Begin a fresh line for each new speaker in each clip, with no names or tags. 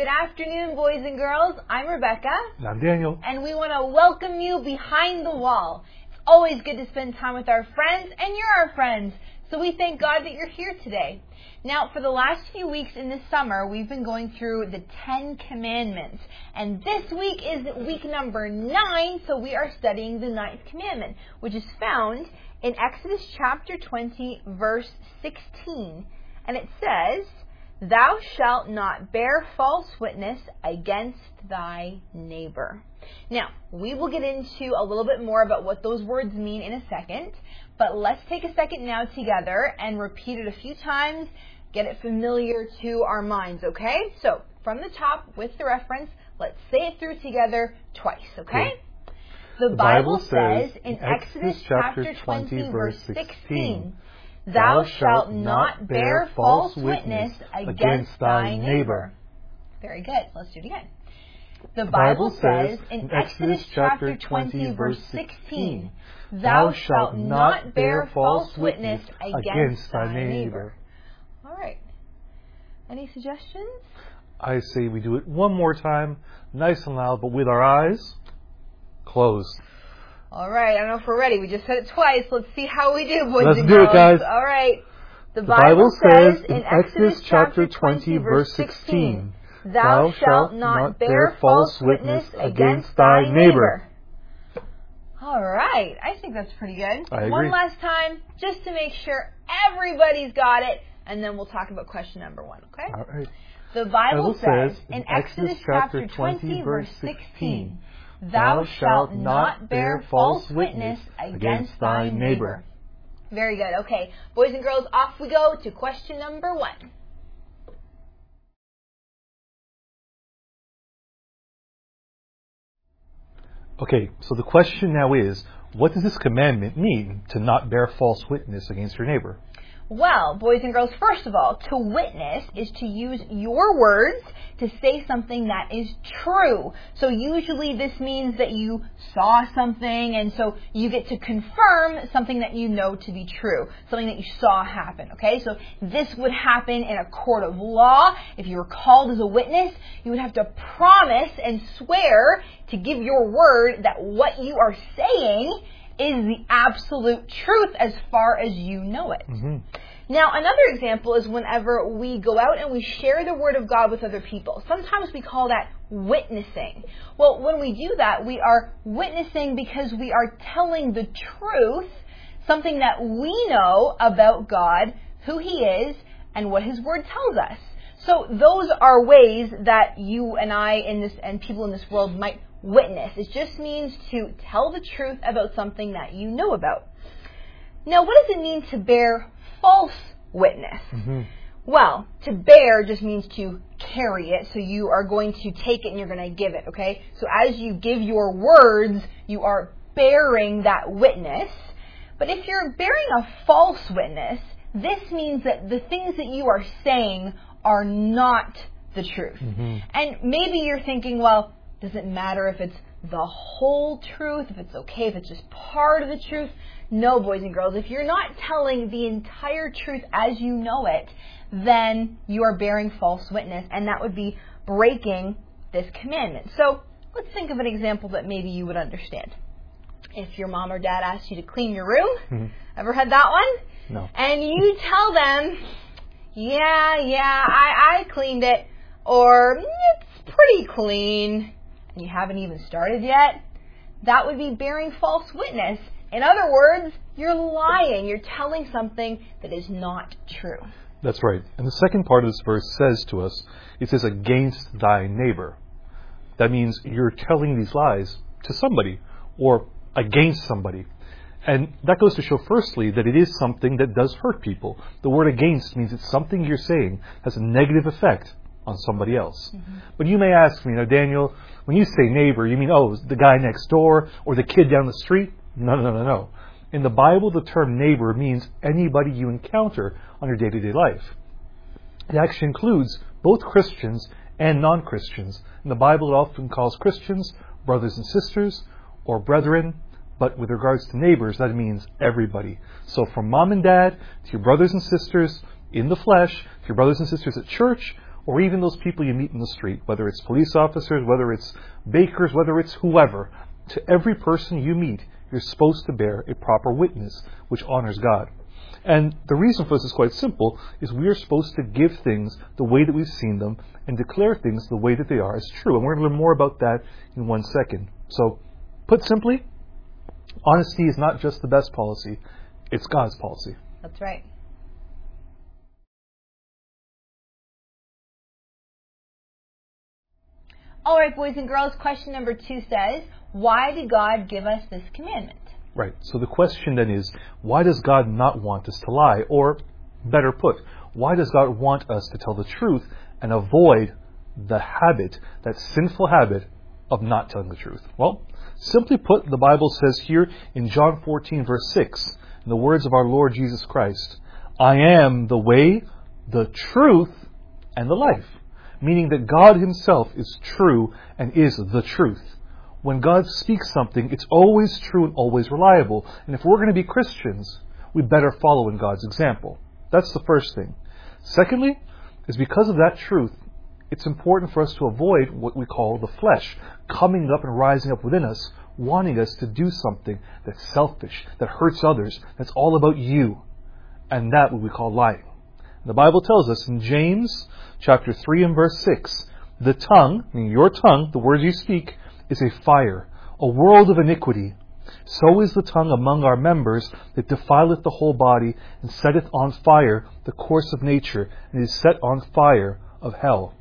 Good afternoon, boys and girls. I'm Rebecca.
And I'm Daniel.
And we want to welcome you behind the wall. It's always good to spend time with our friends, and you're our friends. So we thank God that you're here today. Now, for the last few weeks in the summer, we've been going through the 10 Commandments. And this week is week number 9, so we are studying the 9th commandment, which is found in Exodus chapter 20, verse 16. And it says, "Thou shalt not bear false witness against thy neighbor." Now, we will get into a little bit more about what those words mean in a second, but let's take a second now together and repeat it a few times, get it familiar to our minds, okay? So, from the top with the reference, let's say it through together twice, okay? The Bible says in Exodus chapter 20, verse 16, "Thou shalt not bear false witness against thy neighbor." Very good. Let's do it again. The Bible says in Exodus chapter 20, verse 16, "Thou shalt not bear false witness against thy neighbor." All right. Any suggestions?
I say we do it one more time, nice and loud, but with our eyes closed.
All right, I don't know if we're ready. We just said it twice. Let's see how we do, boys
Let's
and
do
girls.
it, guys.
All right.
The Bible says in Exodus chapter 20, verse 16, "Thou shalt not bear false witness against thy neighbor."
All right. I think that's pretty good.
I agree.
One last time, just to make sure everybody's got it, and then we'll talk about question number 1, okay?
All right.
The Bible says in Exodus chapter 20, verse 16, "Thou shalt not bear false witness against thy neighbor." Very good. Okay, boys and girls, off we go to question number 1.
Okay, so the question now is, what does this commandment mean to not bear false witness against your neighbor?
Well, boys and girls, first of all, to witness is to use your words to say something that is true. So usually this means that you saw something, and so you get to confirm something that you know to be true, something that you saw happen, okay? So this would happen in a court of law. If you were called as a witness, you would have to promise and swear to give your word that what you are saying is the absolute truth as far as you know it.
Mm-hmm.
Now, another example is whenever we go out and we share the Word of God with other people. Sometimes we call that witnessing. Well, when we do that, we are witnessing because we are telling the truth, something that we know about God, who He is, and what His Word tells us. So those are ways that you and I and people in this world might witness. It just means to tell the truth about something that you know about. Now, what does it mean to bear false witness?
Mm-hmm.
Well, to bear just means to carry it. So you are going to take it and you're going to give it, okay? So as you give your words, you are bearing that witness. But if you're bearing a false witness, this means that the things that you are saying are not the truth.
Mm-hmm.
And maybe you're thinking, well, does it matter if it's the whole truth, if it's okay, if it's just part of the truth? No, boys and girls, if you're not telling the entire truth as you know it, then you are bearing false witness, and that would be breaking this commandment. So let's think of an example that maybe you would understand. If your mom or dad asked you to clean your room,
Mm-hmm.
ever had that one?
No.
And you tell them, yeah, I cleaned it, or it's pretty clean, and you haven't even started yet, that would be bearing false witness. In other words, you're lying. You're telling something that is not true.
That's right. And the second part of this verse says to us, it says, "against thy neighbor." That means you're telling these lies to somebody or against somebody. And that goes to show, firstly, that it is something that does hurt people. The word "against" means it's something you're saying has a negative effect on somebody else.
Mm-hmm.
But you may ask me, now, Daniel, when you say neighbor, you mean, the guy next door or the kid down the street? No. In the Bible, the term neighbor means anybody you encounter on your day-to-day life. It actually includes both Christians and non-Christians. In the Bible, it often calls Christians brothers and sisters or brethren, but with regards to neighbors, that means everybody. So from mom and dad to your brothers and sisters in the flesh, to your brothers and sisters at church, or even those people you meet in the street, whether it's police officers, whether it's bakers, whether it's whoever, to every person you meet, you're supposed to bear a proper witness, which honors God. And the reason for this is quite simple, is we are supposed to give things the way that we've seen them and declare things the way that they are as true. And we're going to learn more about that in 1 second. So, put simply, honesty is not just the best policy, it's God's policy.
That's right. All right, boys and girls, question number 2 says, why did God give us this commandment?
Right. So the question then is, why does God not want us to lie? Or, better put, why does God want us to tell the truth and avoid the habit, that sinful habit, of not telling the truth? Well, simply put, the Bible says here in John 14, verse 6, in the words of our Lord Jesus Christ, I am the way, the truth, and the life. Meaning that God Himself is true and is the truth. When God speaks something, it's always true and always reliable. And if we're going to be Christians, we better follow in God's example. That's the first thing. Secondly, is because of that truth, it's important for us to avoid what we call the flesh, coming up and rising up within us, wanting us to do something that's selfish, that hurts others, that's all about you. And that what we call lying. The Bible tells us in James chapter 3 and verse 6, the tongue, meaning your tongue, the words you speak, is a fire, a world of iniquity. So is the tongue among our members, that defileth the whole body, and setteth on fire the course of nature, and is set on fire of hell.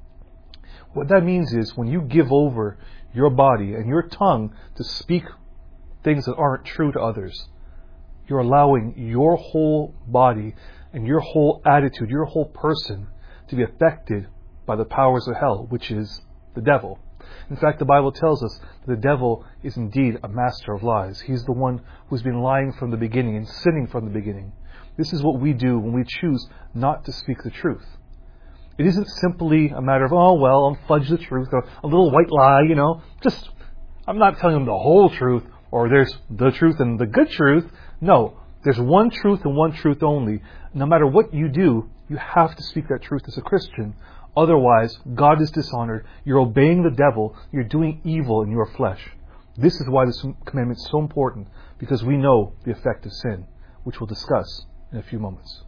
What that means is, when you give over your body and your tongue to speak things that aren't true to others, you're allowing your whole body and your whole attitude, your whole person, to be affected by the powers of hell, which is the devil. In fact, the Bible tells us that the devil is indeed a master of lies. He's the one who's been lying from the beginning and sinning from the beginning. This is what we do when we choose not to speak the truth. It isn't simply a matter of, oh, well, I'll fudge the truth, or a little white lie, Just, I'm not telling them the whole truth, or there's the truth and the good truth. No, there's one truth and one truth only. No matter what you do, you have to speak that truth as a Christian. Otherwise, God is dishonored. You're obeying the devil. You're doing evil in your flesh. This is why this commandment is so important, because we know the effect of sin, which we'll discuss in a few moments.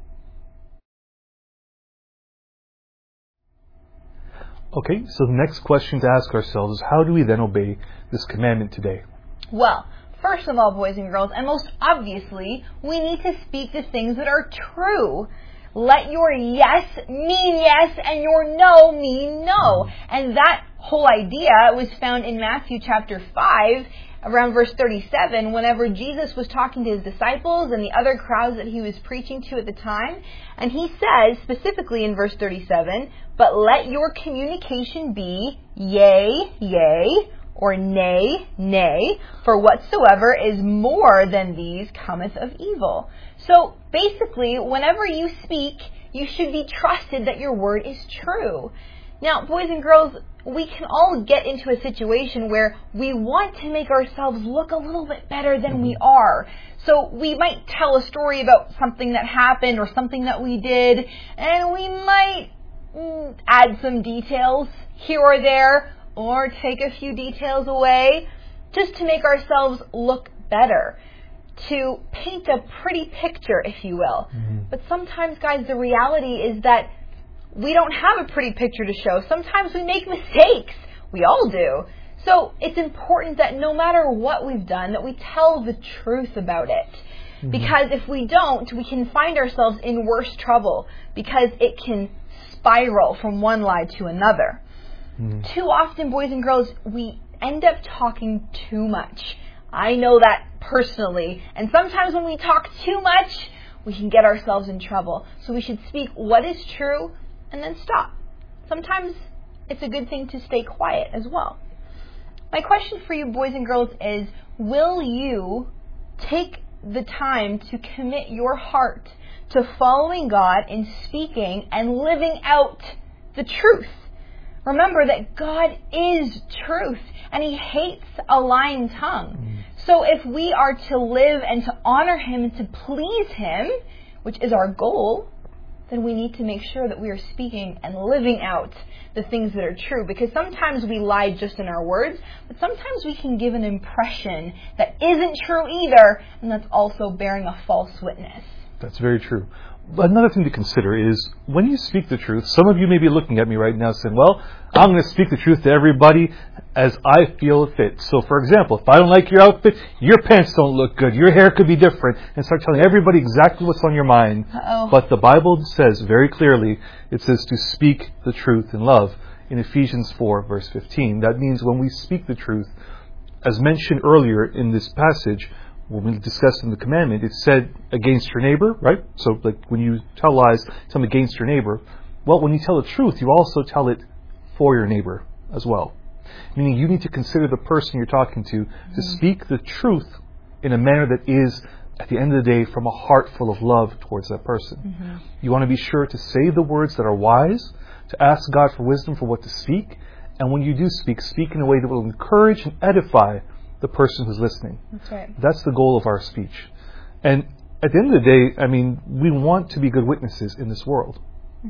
Okay, so the next question to ask ourselves is, how do we then obey this commandment today?
Well, first of all, boys and girls, and most obviously, we need to speak the things that are true. Let your yes mean yes and your no mean no. And that whole idea was found in Matthew chapter 5, around verse 37, whenever Jesus was talking to His disciples and the other crowds that He was preaching to at the time. And He says, specifically in verse 37, but let your communication be yea, yea, or nay, nay, for whatsoever is more than these cometh of evil. So basically, whenever you speak, you should be trusted that your word is true. Now, boys and girls, we can all get into a situation where we want to make ourselves look a little bit better than we are. So we might tell a story about something that happened or something that we did, and we might add some details here or there, or take a few details away, just to make ourselves look better, to paint a pretty picture, if you will. But sometimes, guys, the reality is that we don't have a pretty picture to show. Sometimes we make mistakes. We all do. So it's important that no matter what we've done, that we tell the truth about it. Because if we don't, we can find ourselves in worse trouble, because it can spiral from one lie to another. Too often, boys and girls, we end up talking too much. I know that personally. And sometimes when we talk too much, we can get ourselves in trouble. So we should speak what is true and then stop. Sometimes it's a good thing to stay quiet as well. My question for you, boys and girls, is, will you take the time to commit your heart to following God in speaking and living out the truth? Remember that God is truth, and He hates a lying tongue. So if we are to live and to honor Him and to please Him, which is our goal, then we need to make sure that we are speaking and living out the things that are true. Because sometimes we lie just in our words, but sometimes we can give an impression that isn't true either, and that's also bearing a false witness.
That's very true. Another thing to consider is when you speak the truth, some of you may be looking at me right now saying, well, I'm going to speak the truth to everybody as I feel fit. So, for example, if I don't like your outfit, your pants don't look good, your hair could be different, and start telling everybody exactly what's on your mind.
Uh-oh.
But the Bible says very clearly, it says to speak the truth in love. In Ephesians 4, verse 15, that means when we speak the truth, as mentioned earlier in this passage, when we discussed in the commandment, it said against your neighbor, right? So like when you tell lies, tell them against your neighbor. Well, when you tell the truth, you also tell it for your neighbor as well. Meaning you need to consider the person you're talking to speak the truth in a manner that is, at the end of the day, from a heart full of love towards that person. You want to be sure to say the words that are wise, to ask God for wisdom for what to speak, and when you do speak, speak in a way that will encourage and edify the person who's listening.
That's right.
That's the goal of our speech. And at the end of the day, I mean, we want to be good witnesses in this world.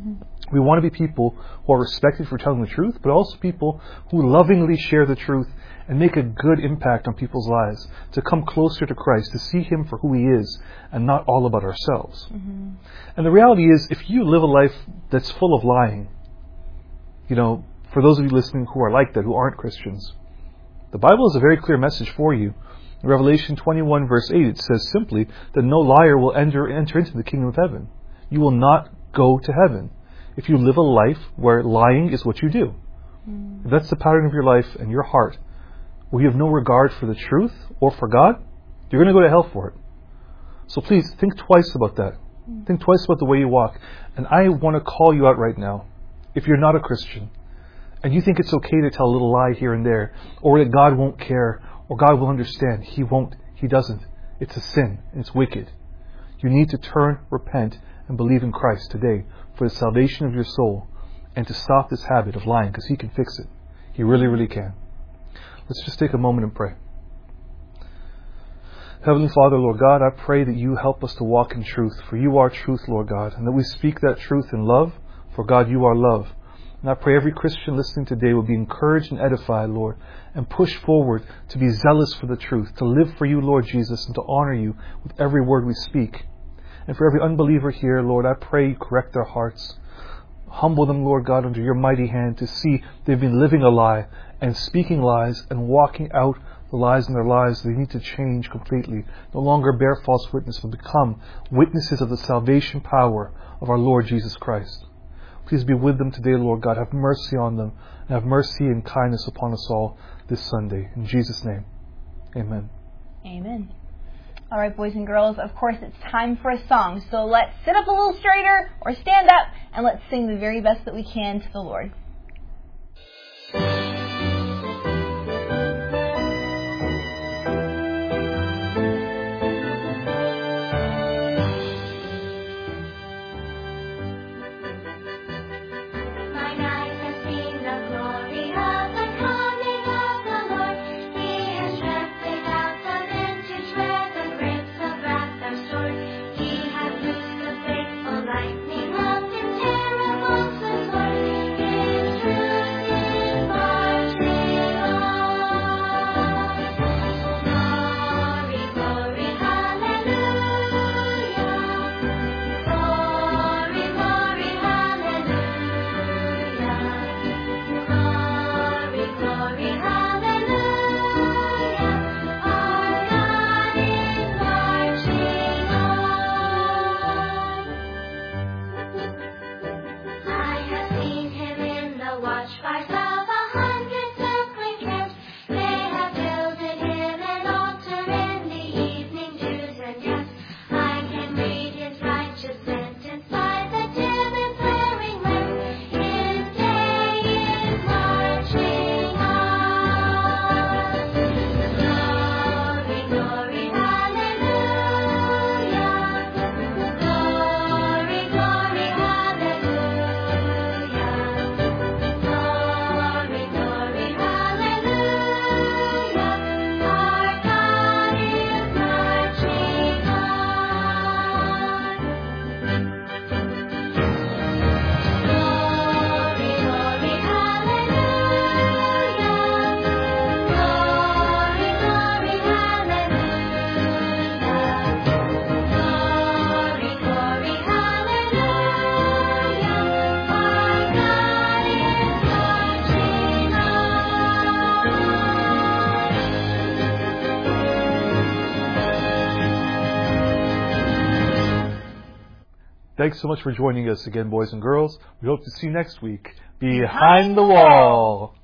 We want to be people who are respected for telling the truth, but also people who lovingly share the truth and make a good impact on people's lives, to come closer to Christ, to see Him for who He is and not all about ourselves. And the reality is, if you live a life that's full of lying, you know, for those of you listening who are like that, who aren't Christians, the Bible is a very clear message for you. In Revelation 21 verse 8, it says simply that no liar will enter into the kingdom of heaven. You will not go to heaven if you live a life where lying is what you do. If that's the pattern of your life and your heart, where you have no regard for the truth or for God, you're going to go to hell for it. So please, think twice about that. Think twice about the way you walk. And I want to call you out right now. If you're not a Christian, and you think it's okay to tell a little lie here and there, or that God won't care, or God will understand, He won't, He doesn't. It's a sin, and it's wicked. You need to turn, repent, and believe in Christ today for the salvation of your soul, and to stop this habit of lying, because He can fix it. He really, really can. Let's just take a moment and pray. Heavenly Father, Lord God, I pray that You help us to walk in truth, for You are truth, Lord God, and that we speak that truth in love, for God, You are love. And I pray every Christian listening today will be encouraged and edified, Lord, and push forward to be zealous for the truth, to live for You, Lord Jesus, and to honor You with every word we speak. And for every unbeliever here, Lord, I pray You correct their hearts. Humble them, Lord God, under Your mighty hand to see they've been living a lie and speaking lies and walking out the lies in their lives. They need to change completely. No longer bear false witness, but become witnesses of the salvation power of our Lord Jesus Christ. Please be with them today, Lord God. Have mercy on them, and have mercy and kindness upon us all this Sunday. In Jesus' name, amen.
Amen. All right, boys and girls, of course it's time for a song. So let's sit up a little straighter or stand up, and let's sing the very best that we can to the Lord.
Lightning of His terrible sword.
Thanks so much for joining us again, boys and girls. We hope to see you next week. Behind the Wall.